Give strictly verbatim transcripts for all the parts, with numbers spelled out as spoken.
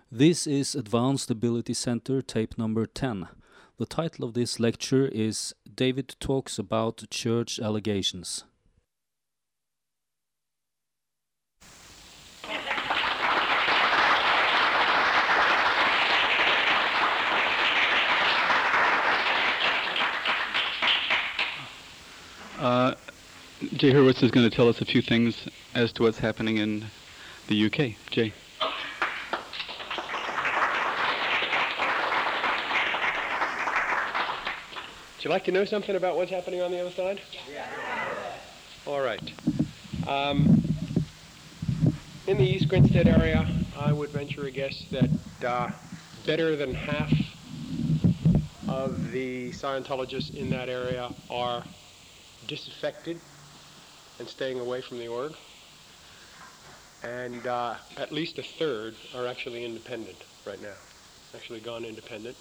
This is Advanced Ability Center tape number ten. The title of this lecture is David Talks About Church Allegations. Uh, Jay Hurwitz is going to tell us a few things as to what's happening in the U K. Jay. Would you like to know something about what's happening on the other side? Yeah. All right. Um, in the East Grinstead area, I would venture a guess that uh, better than half of the Scientologists in that area are disaffected and staying away from the org. And uh, at least a third are actually independent right now, actually gone independent.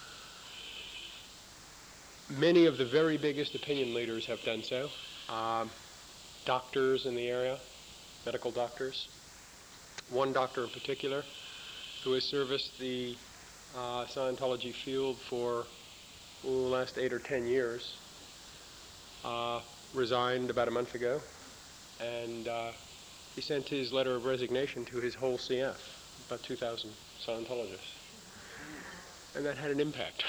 Many of the very biggest opinion leaders have done so. Um, doctors in the area, medical doctors. One doctor in particular who has serviced the uh, Scientology field for the last eight or ten years uh, resigned about a month ago, and uh, he sent his letter of resignation to his whole C F, about two thousand Scientologists. And that had an impact.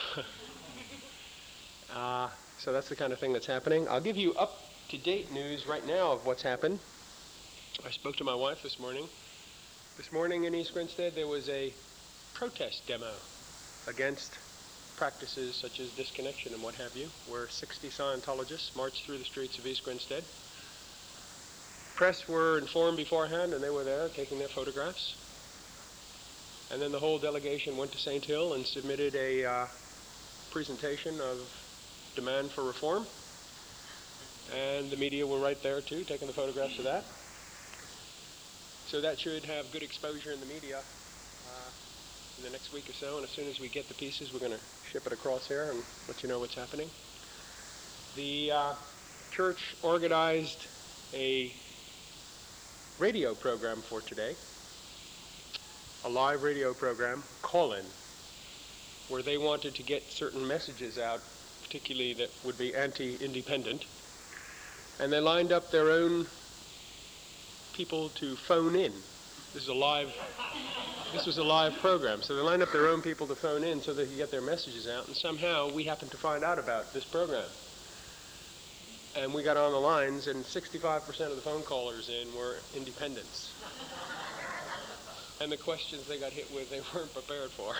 Uh, so that's the kind of thing that's happening. I'll give you up-to-date news right now of what's happened. I spoke to my wife this morning. This morning in East Grinstead there was a protest demo against practices such as disconnection and what have you, where sixty Scientologists marched through the streets of East Grinstead. Press were informed beforehand and they were there taking their photographs. And then the whole delegation went to Saint Hill and submitted a uh, presentation of demand for reform, and the media were right there too, taking the photographs of that. So that should have good exposure in the media uh, in the next week or so, and as soon as we get the pieces, we're going to ship it across here and let you know what's happening. The uh, church organized a radio program for today, a live radio program, Call-In, where they wanted to get certain messages out, particularly that would be anti-independent, and they lined up their own people to phone in. This is a live, this was a live program, so they lined up their own people to phone in so they could get their messages out, and somehow we happened to find out about this program. And we got on the lines, and sixty-five percent of the phone callers in were independents. And the questions they got hit with, they weren't prepared for.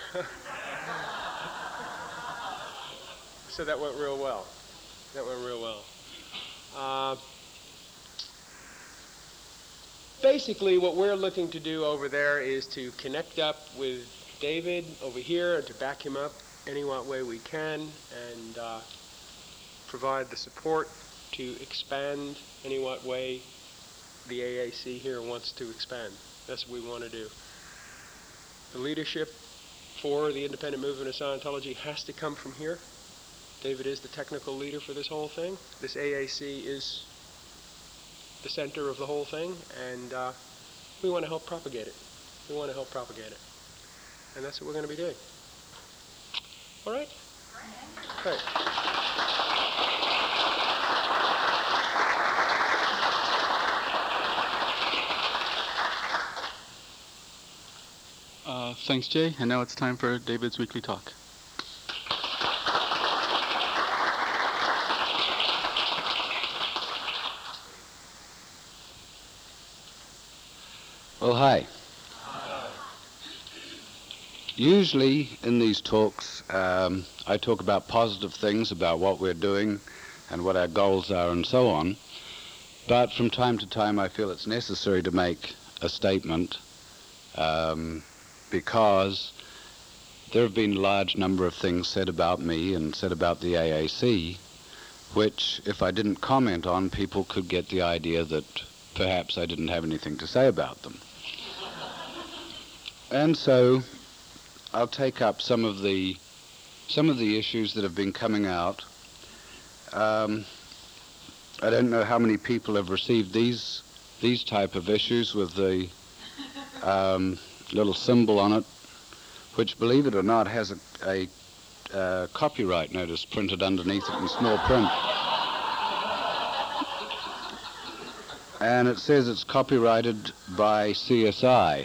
So that went real well. That went real well. Uh, basically, what we're looking to do over there is to connect up with David over here and to back him up any what way we can, and uh, provide the support to expand any what way the A A C here wants to expand. That's what we want to do. The leadership for the independent movement of Scientology has to come from here. David is the technical leader for this whole thing. This A A C is the center of the whole thing, and uh, we want to help propagate it. We want to help propagate it. And that's what we're going to be doing. All right? Great. Uh, thanks, Jay. And now it's time for David's weekly talk. Well, hi. Usually in these talks, um, I talk about positive things about what we're doing and what our goals are and so on. But from time to time, I feel it's necessary to make a statement um, because there have been a large number of things said about me and said about the A A C, which, if I didn't comment on, people could get the idea that perhaps I didn't have anything to say about them. And so I'll take up some of the some of the issues that have been coming out. Um, I don't know how many people have received these these type of issues with the um, little symbol on it which, believe it or not, has a, a uh, copyright notice printed underneath it in small print. And it says it's copyrighted by C S I.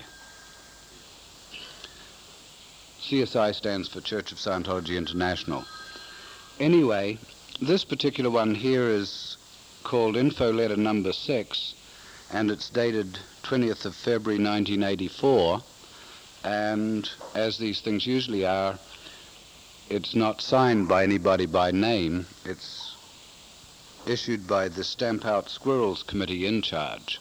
C S I stands for Church of Scientology International. Anyway, this particular one here is called Info Letter Number six, and it's dated twentieth of February nineteen eighty-four, and as these things usually are, it's not signed by anybody by name. It's issued by the Stamp Out Squirrels Committee in charge.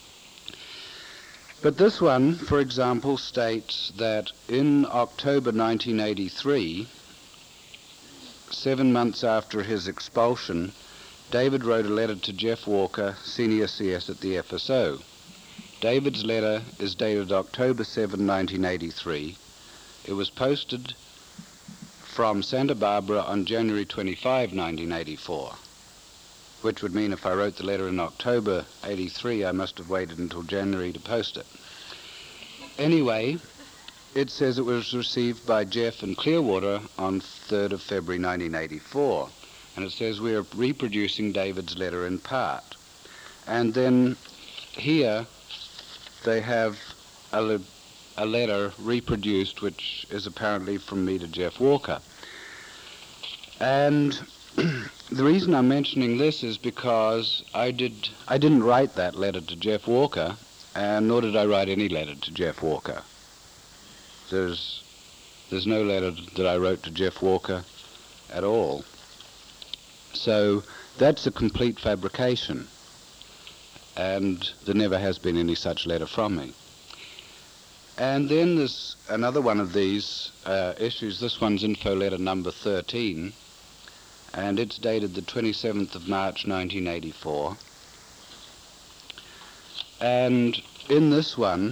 But this one, for example, states that in October nineteen eighty-three, seven months after his expulsion, David wrote a letter to Jeff Walker, senior C S at the F S O. David's letter is dated October seventh, nineteen eighty-three. It was posted from Santa Barbara on January twenty-fifth, nineteen eighty-four, which would mean if I wrote the letter in October eighty-three, I must have waited until January to post it. Anyway, it says it was received by Jeff in Clearwater on third of February nineteen eighty-four. And it says we are reproducing David's letter in part. And then here they have a, le- a letter reproduced, which is apparently from me to Jeff Walker. And the reason I'm mentioning this is because I did I didn't write that letter to Jeff Walker, and nor did I write any letter to Jeff Walker. There's there's no letter that I wrote to Jeff Walker at all. So that's a complete fabrication, and there never has been any such letter from me. And then there's another one of these uh, issues. This one's info letter number thirteen, and it's dated the twenty-seventh of March nineteen eighty-four. And in this one,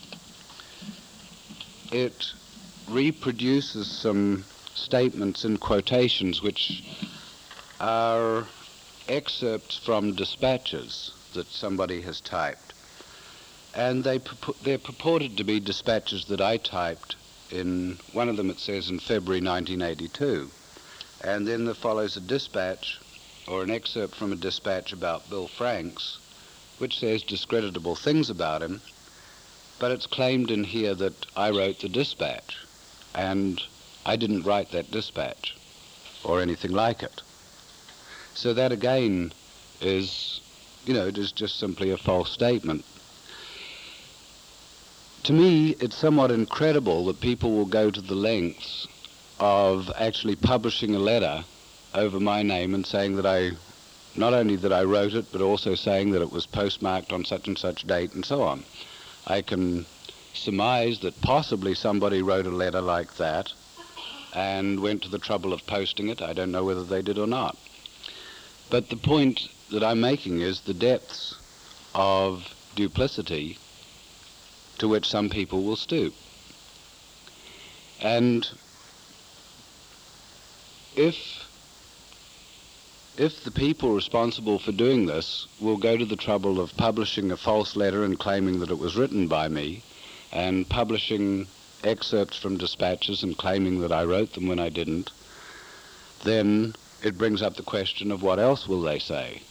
it reproduces some statements in quotations which are excerpts from dispatches that somebody has typed. And they purport, they're purported to be dispatches that I typed. In one of them it says in February nineteen eighty-two. And then there follows a dispatch, or an excerpt from a dispatch about Bill Franks, which says discreditable things about him, but it's claimed in here that I wrote the dispatch, and I didn't write that dispatch, or anything like it. So that again is, you know, it is just simply a false statement. To me, it's somewhat incredible that people will go to the lengths of actually publishing a letter over my name and saying that I, not only that I wrote it, but also saying that it was postmarked on such and such date and so on. I can surmise that possibly somebody wrote a letter like that and went to the trouble of posting it. I don't know whether they did or not. But the point that I'm making is the depths of duplicity to which some people will stoop. And if if the people responsible for doing this will go to the trouble of publishing a false letter and claiming that it was written by me, and publishing excerpts from dispatches and claiming that I wrote them when I didn't, then it brings up the question of what else will they say.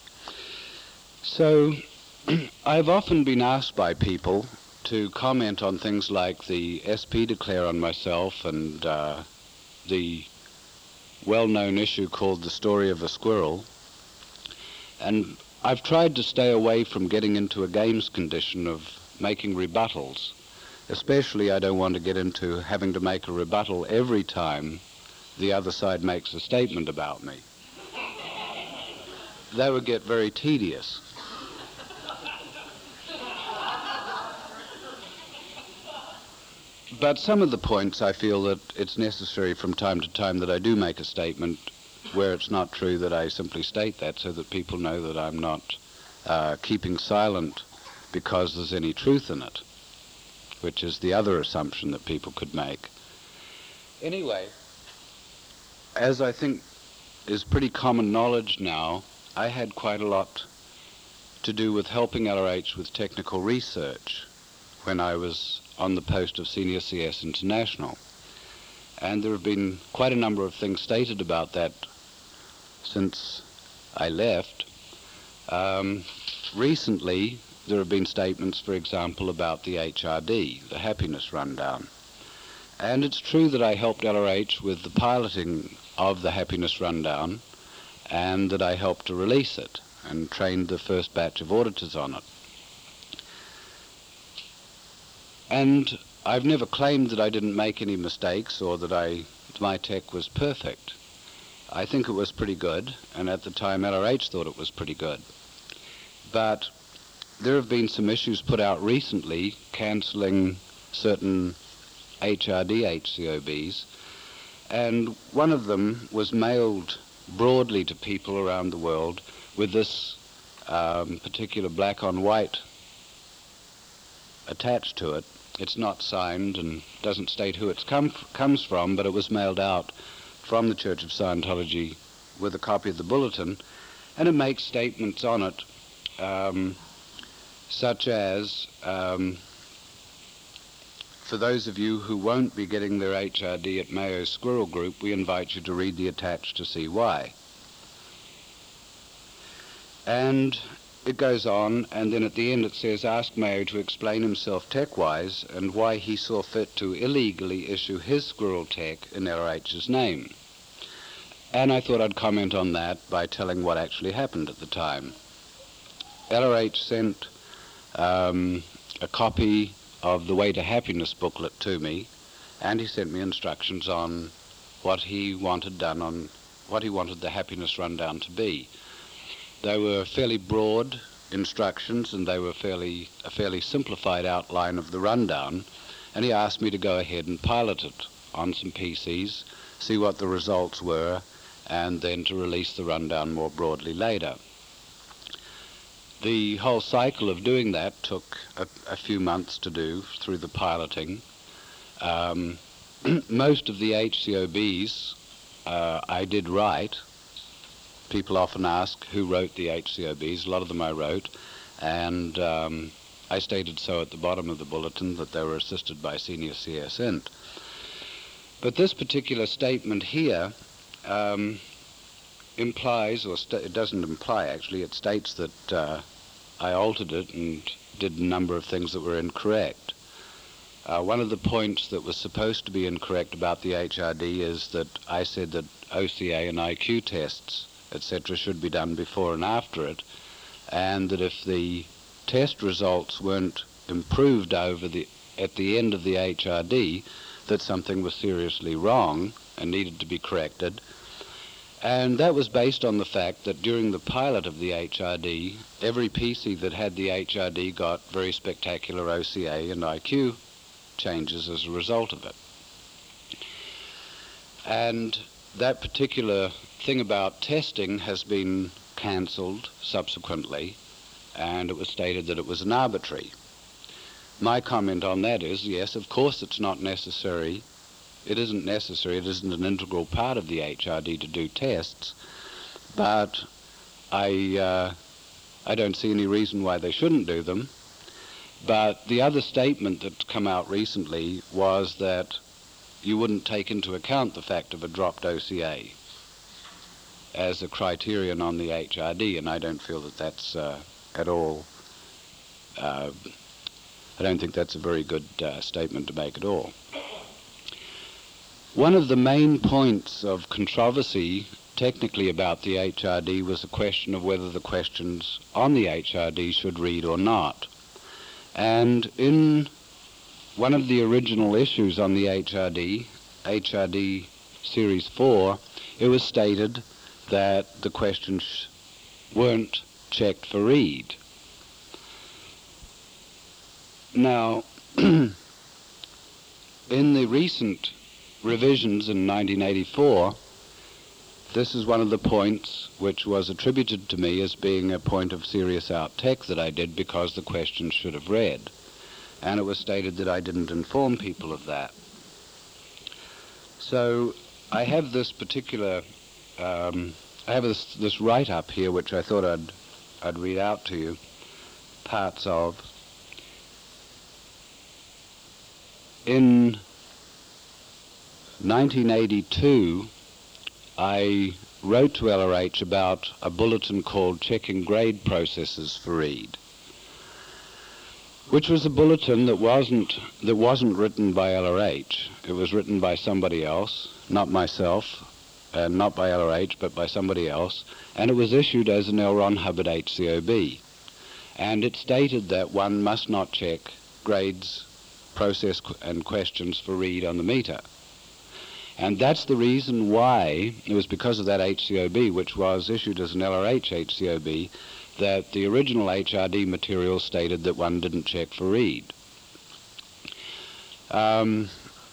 So I've often been asked by people to comment on things like the S P declare on myself and uh, the well-known issue called The Story of a Squirrel. And I've tried to stay away from getting into a games condition of making rebuttals. Especially I don't want to get into having to make a rebuttal every time the other side makes a statement about me. That would get very tedious. But some of the points I feel that it's necessary from time to time that I do make a statement where it's not true, that I simply state that so that people know that I'm not uh, keeping silent because there's any truth in it, which is the other assumption that people could make. Anyway, as I think is pretty common knowledge now, I had quite a lot to do with helping L R H with technical research. when I was on the post of Senior C S International. And there have been quite a number of things stated about that since I left. Um, recently, there have been statements, for example, about the H R D, the Happiness Rundown. And it's true that I helped L R H with the piloting of the Happiness Rundown, and that I helped to release it and trained the first batch of auditors on it. And I've never claimed that I didn't make any mistakes or that I, my tech was perfect. I think it was pretty good, and at the time L R H thought it was pretty good. But there have been some issues put out recently cancelling certain H R D H C O Bs, and one of them was mailed broadly to people around the world with this um, particular black on white attached to it. It's not signed and doesn't state who it come, comes from, but it was mailed out from the Church of Scientology with a copy of the bulletin, and it makes statements on it um, such as, um, for those of you who won't be getting their H R D at Mayo Squirrel Group, we invite you to read the attached to see why. And it goes on, and then at the end it says, ask Mayo to explain himself tech-wise and why he saw fit to illegally issue his squirrel tech in L R H's name. And I thought I'd comment on that by telling what actually happened at the time. L R H sent um, a copy of the Way to Happiness booklet to me, and he sent me instructions on what he wanted done, on what he wanted the Happiness Rundown to be. They were fairly broad instructions, and they were fairly a fairly simplified outline of the rundown, and he asked me to go ahead and pilot it on some P Cs, see what the results were, and then to release the rundown more broadly later. The whole cycle of doing that took a, a few months to do through the piloting. Um, most of the H C O Bs uh, I did write. People often ask who wrote the H C O Bs. A lot of them I wrote, and um, I stated so at the bottom of the bulletin that they were assisted by Senior C S Int. But this particular statement here um, implies, or sta- it doesn't imply actually, it states that uh, I altered it and did a number of things that were incorrect. Uh, one of the points that was supposed to be incorrect about the H R D is that I said that O C A and I Q tests, et cetera, should be done before and after it, and that if the test results weren't improved over the at the end of the H R D, that something was seriously wrong and needed to be corrected. And that was based on the fact that during the pilot of the H R D, every P C that had the H R D got very spectacular O C A and I Q changes as a result of it. And that particular thing about testing has been cancelled subsequently, and it was stated that it was an arbitrary. My comment on that is, yes, of course it's not necessary. It isn't necessary, it isn't an integral part of the H R D to do tests, but I, uh, I don't see any reason why they shouldn't do them. But the other statement that's come out recently was that you wouldn't take into account the fact of a dropped O C A as a criterion on the H R D, and I don't feel that that's uh, at all, uh, I don't think that's a very good uh, statement to make at all. One of the main points of controversy technically about the H R D was the question of whether the questions on the H R D should read or not. And in one of the original issues on the H R D, H R D Series four, it was stated that the questions weren't checked for read. Now, in the recent revisions in nineteen eighty-four, this is one of the points which was attributed to me as being a point of serious out-tech that I did because the questions should have read. And it was stated that I didn't inform people of that. So I have this particular, um, I have this, this write-up here which I thought I'd, I'd read out to you, parts of. in nineteen eighty-two, I wrote to L R H about a bulletin called Checking Grade Processes for Reed, which was a bulletin that wasn't that wasn't written by L R H. It was written by somebody else, not myself, and not by L R H, but by somebody else, and it was issued as an L. Ron Hubbard H C O B. And it stated that one must not check grades, process, qu- and questions for read on the meter. And that's the reason why, it was because of that H C O B, which was issued as an L R H H C O B, that the original H R D material stated that one didn't check for read. Um,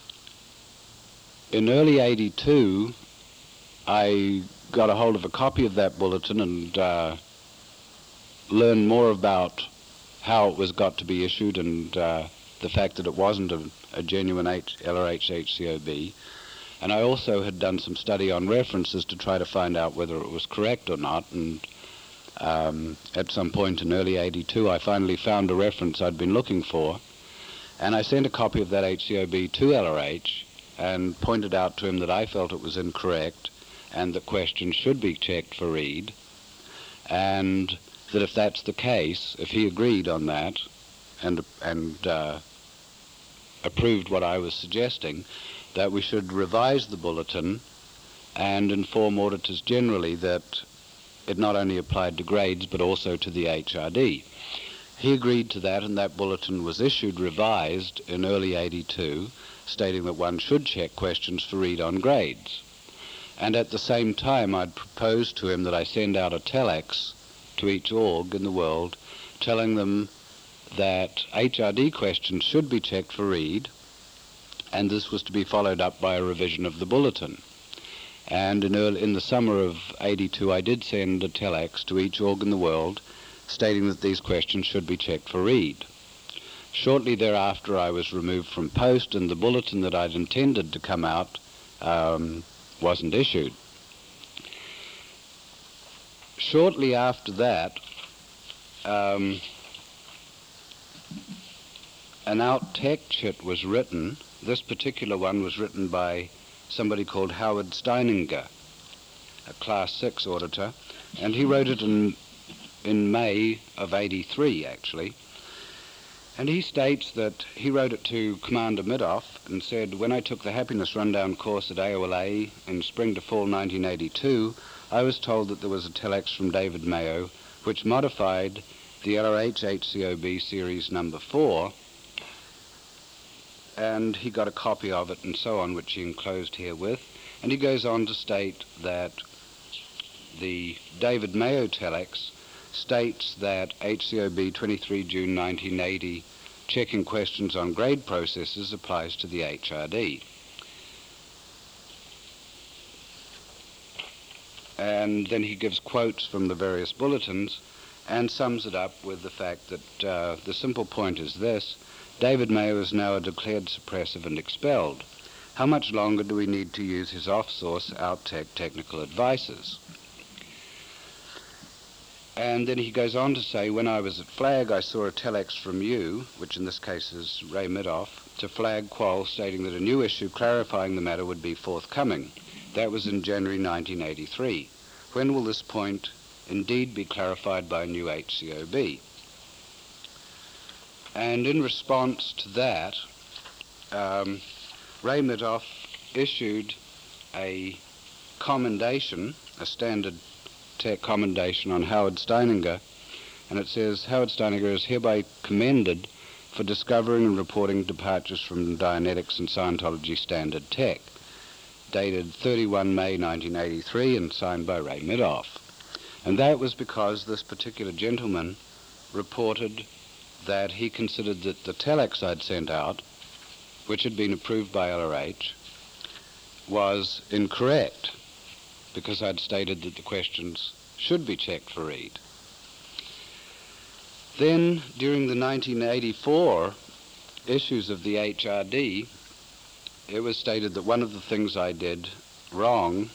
in early eighty-two, I got a hold of a copy of that bulletin and uh, learned more about how it was got to be issued and uh, the fact that it wasn't a, a genuine H- L R H H C O B. And I also had done some study on references to try to find out whether it was correct or not. And um, at some point in early eighty-two, I finally found a reference I'd been looking for. And I sent a copy of that H C O B to L R H and pointed out to him that I felt it was incorrect and that questions should be checked for read. And that if that's the case, if he agreed on that and, and uh, approved what I was suggesting, that we should revise the bulletin and inform auditors generally that it not only applied to grades but also to the H R D. He agreed to that, and that bulletin was issued revised in early eighty-two, stating that one should check questions for read on grades. And at the same time, I'd proposed to him that I send out a telex to each org in the world telling them that H R D questions should be checked for read, and this was to be followed up by a revision of the bulletin. And in, early, in the summer of eighty-two, I did send a telex to each org in the world stating that these questions should be checked for read. Shortly thereafter, I was removed from post, and the bulletin that I'd intended to come out um, wasn't issued. Shortly after that, um, an out-tech chit was written. This particular one was written by somebody called Howard Steininger, a Class six auditor, and he wrote it in, in May of eighty-three, actually. And he states that he wrote it to Commander Midoff and said, when I took the Happiness Rundown course at A O L A in spring to fall nineteen eighty-two, I was told that there was a telex from David Mayo which modified the L R H H C O B series number four, and he got a copy of it and so on, which he enclosed herewith. And he goes on to state that the David Mayo telex states that H C O B twenty-three June nineteen eighty checking questions on grade processes applies to the H R D. And then he gives quotes from the various bulletins and sums it up with the fact that uh, the simple point is this: David Mayo is now a declared suppressive and expelled. How much longer do we need to use his off-source, out-tech technical advices? And then he goes on to say, when I was at Flag, I saw a telex from you, which in this case is Ray Midoff, to Flag Qual stating that a new issue clarifying the matter would be forthcoming. That was in January nineteen eighty-three. When will this point indeed be clarified by a new H C O B? And in response to that, um, Ray Midoff issued a commendation, a standard tech commendation on Howard Steininger, and it says, Howard Steininger is hereby commended for discovering and reporting departures from Dianetics and Scientology standard tech, dated thirty-first May nineteen eighty-three and signed by Ray Midoff. And that was because this particular gentleman reported that he considered that the telex I'd sent out, which had been approved by L R H, was incorrect, because I'd stated that the questions should be checked for read. Then, during the nineteen eighty-four issues of the H R D, it was stated that one of the things I did wrong,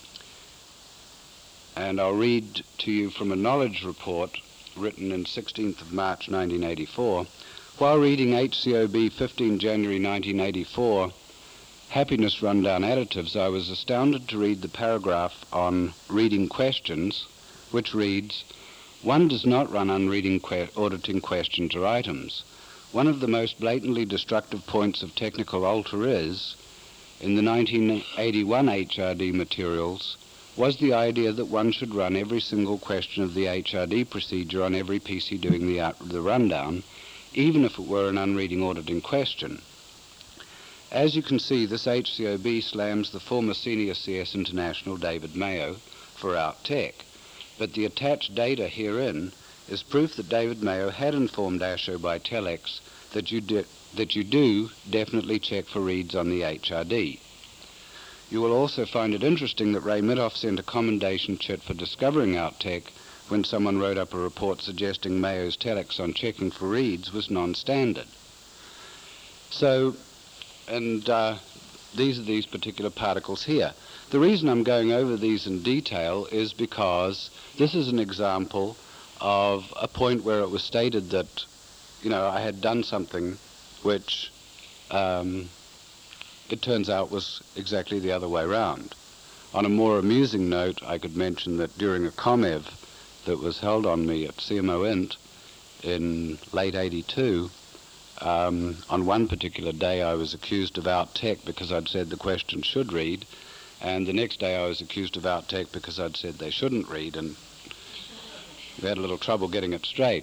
and I'll read to you from a knowledge report written in sixteenth of March nineteen eighty-four, while reading H C O B fifteen January nineteen eighty-four, Happiness Rundown Additives, I was astounded to read the paragraph on reading questions, which reads, "One does not run on reading que- auditing questions or items. One of the most blatantly destructive points of technical alter is, in the nineteen eighty-one H R D materials, was the idea that one should run every single question of the H R D procedure on every P C doing the, out- the rundown, even if it were an unreading auditing question. As you can see, this H C O B slams the former senior C S International David Mayo for OutTech, but the attached data herein is proof that David Mayo had informed ASHO by telex that you, de- that you do definitely check for reads on the H R D. You will also find it interesting that Ray Mitoff sent a commendation chit for discovering OutTech when someone wrote up a report suggesting Mayo's telex on checking for reads was non-standard. So, and uh, these are these particular particles here. The reason I'm going over these in detail is because this is an example of a point where it was stated that, you know, I had done something which um, it turns out was exactly the other way round. On a more amusing note, I could mention that during a ComEv that was held on me at C M O Int in late eighty-two, um, on one particular day I was accused of OutTech because I'd said the question should read, and the next day I was accused of OutTech because I'd said they shouldn't read, and we had a little trouble getting it straight.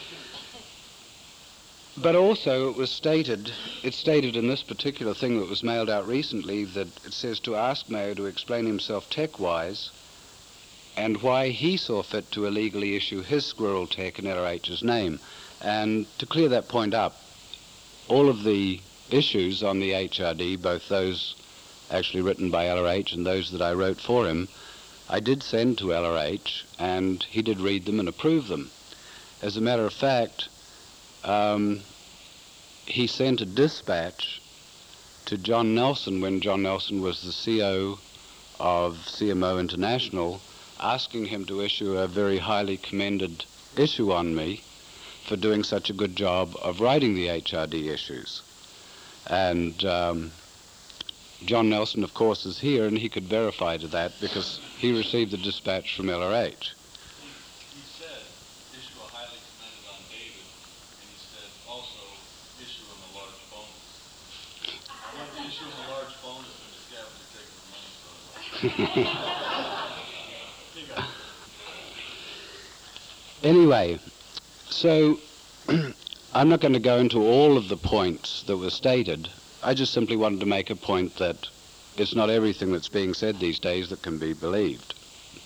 But also it was stated, it's stated in this particular thing that was mailed out recently that it says to ask Mayo to explain himself tech-wise and why he saw fit to illegally issue his Squirrel Tech in L R H's name. And to clear that point up, all of the issues on the H R D, both those actually written by L R H and those that I wrote for him, I did send to L R H, and he did read them and approve them. As a matter of fact, um, he sent a dispatch to John Nelson when John Nelson was the C O of C M O International, asking him to issue a very highly commended issue on me for doing such a good job of writing the H R D issues. And um, John Nelson, of course, is here, and he could verify to that because he received the dispatch from L R H. He said, issue a highly commended on David, and he said, also, issue him a large bonus. I want to issue him a large bonus for the scavenger taking the money from him. Anyway, so I'm not going to go into all of the points that were stated. I just simply wanted to make a point that it's not everything that's being said these days that can be believed.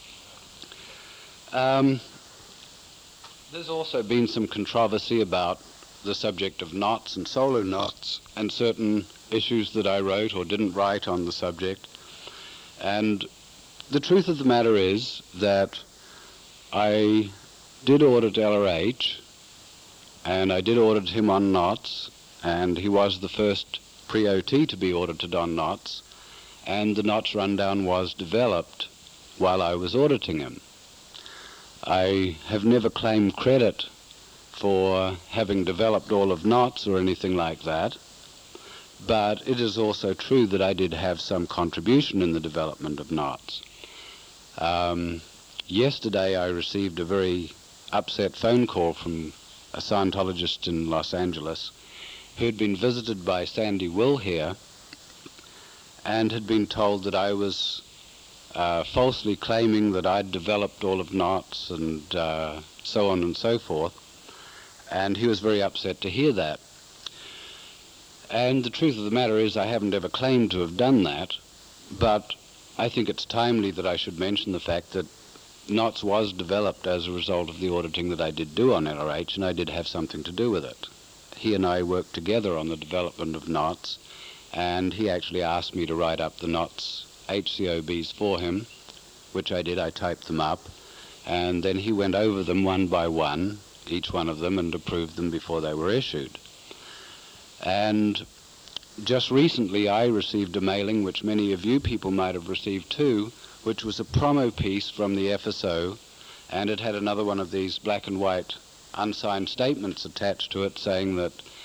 Um, there's also been some controversy about the subject of knots and solo knots and certain issues that I wrote or didn't write on the subject. And the truth of the matter is that I did audit L R H, and I did audit him on knots, and he was the first pre-O T to be audited on knots, and the knots rundown was developed while I was auditing him. I have never claimed credit for having developed all of knots or anything like that, but it is also true that I did have some contribution in the development of knots. Um, yesterday I received a very upset phone call from a Scientologist in Los Angeles who had been visited by Sandy Will here and had been told that I was uh, falsely claiming that I'd developed all of knots and uh, so on and so forth, and he was very upset to hear that. And the truth of the matter is I haven't ever claimed to have done that, but I think it's timely that I should mention the fact that knots was developed as a result of the auditing that I did do on L R H, and I did have something to do with it. He and I worked together on the development of knots, and he actually asked me to write up the knots H C O Bs for him, which I did. I typed them up, and then he went over them one by one, each one of them, and approved them before they were issued. And just recently I received a mailing, which many of you people might have received too, which was a promo piece from the F S O, and it had another one of these black and white unsigned statements attached to it saying that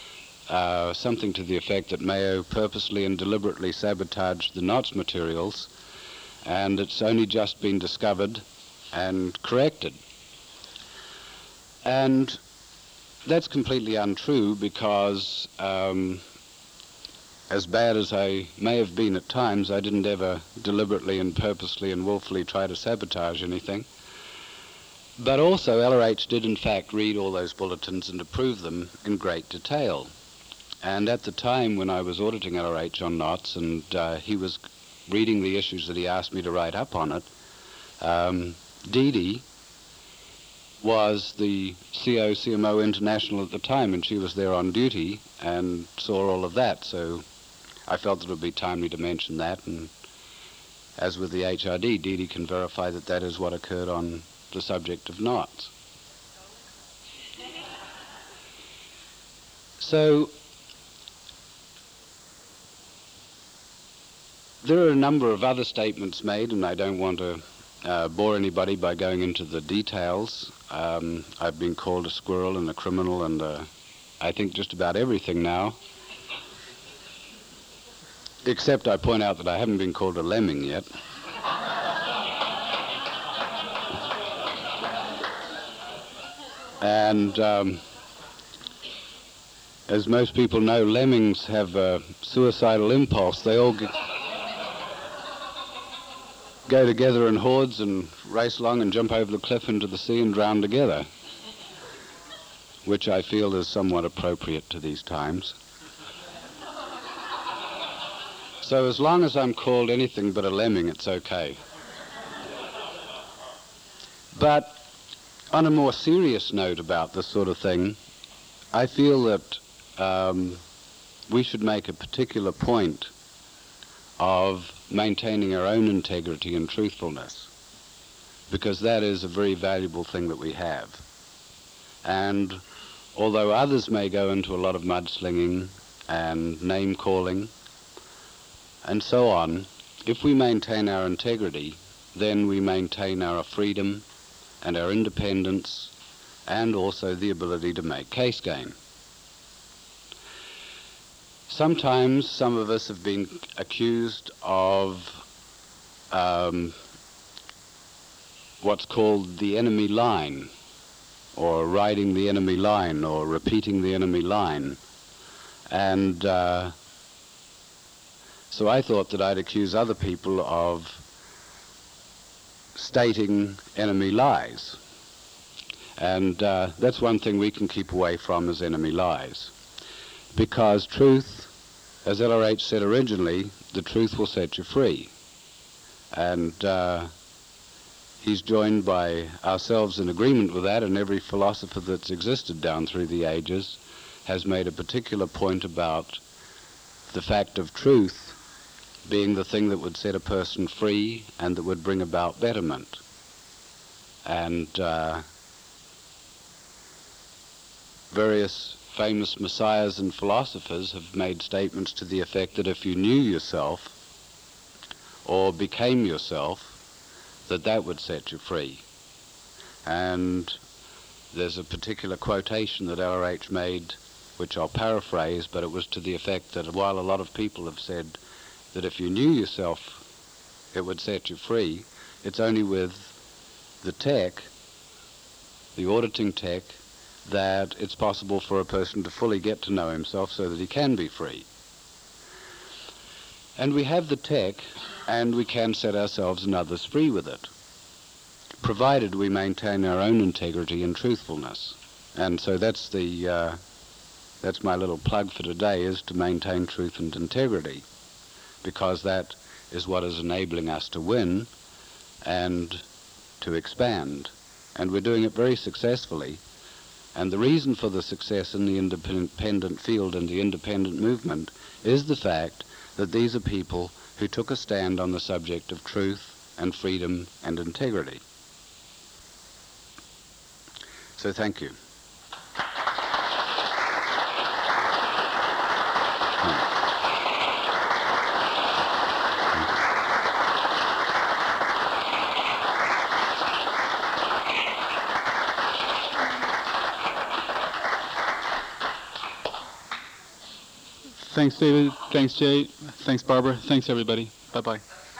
uh, something to the effect that Mayo purposely and deliberately sabotaged the Knots materials, and it's only just been discovered and corrected. And that's completely untrue, because um, as bad as I may have been at times, I didn't ever deliberately and purposely and willfully try to sabotage anything. But also L R H did in fact read all those bulletins and approve them in great detail. And at the time when I was auditing L R H on Knots, and uh, he was reading the issues that he asked me to write up on it, um, Dee Dee was the C O C M O International at the time, and she was there on duty and saw all of that. So I felt that it would be timely to mention that, and as with the H R D, Dee Dee can verify that that is what occurred on the subject of Knots. So there are a number of other statements made, and I don't want to uh, bore anybody by going into the details. Um, I've been called a squirrel and a criminal and uh, I think just about everything now. Except I point out that I haven't been called a lemming yet. And um, as most people know, lemmings have a suicidal impulse. They all get go together in hordes and race along and jump over the cliff into the sea and drown together, which I feel is somewhat appropriate to these times. So as long as I'm called anything but a lemming, it's okay. But on a more serious note about this sort of thing, I feel that um, we should make a particular point of maintaining our own integrity and truthfulness, because that is a very valuable thing that we have. And although others may go into a lot of mudslinging and name-calling and so on, if we maintain our integrity, then we maintain our freedom and our independence and also the ability to make case gain. Sometimes some of us have been accused of um, what's called the enemy line, or riding the enemy line, or repeating the enemy line. And uh, so I thought that I'd accuse other people of stating enemy lies. And uh, that's one thing we can keep away from, is enemy lies. Because truth, as L R H said originally, the truth will set you free. And uh, he's joined by ourselves in agreement with that, and every philosopher that's existed down through the ages has made a particular point about the fact of truth being the thing that would set a person free and that would bring about betterment. And uh, various famous messiahs and philosophers have made statements to the effect that if you knew yourself or became yourself, that that would set you free. And there's a particular quotation that L R H made, which I'll paraphrase, but it was to the effect that while a lot of people have said that if you knew yourself, it would set you free, it's only with the tech, the auditing tech, that it's possible for a person to fully get to know himself so that he can be free. And we have the tech, and we can set ourselves and others free with it, provided we maintain our own integrity and truthfulness. And so that's the uh, that's my little plug for today, is to maintain truth and integrity, because that is what is enabling us to win and to expand. And we're doing it very successfully. And the reason for the success in the independent field and the independent movement is the fact that these are people who took a stand on the subject of truth and freedom and integrity. So thank you. Thanks, David. Thanks, Jay. Thanks, Barbara. Thanks, everybody. Bye-bye.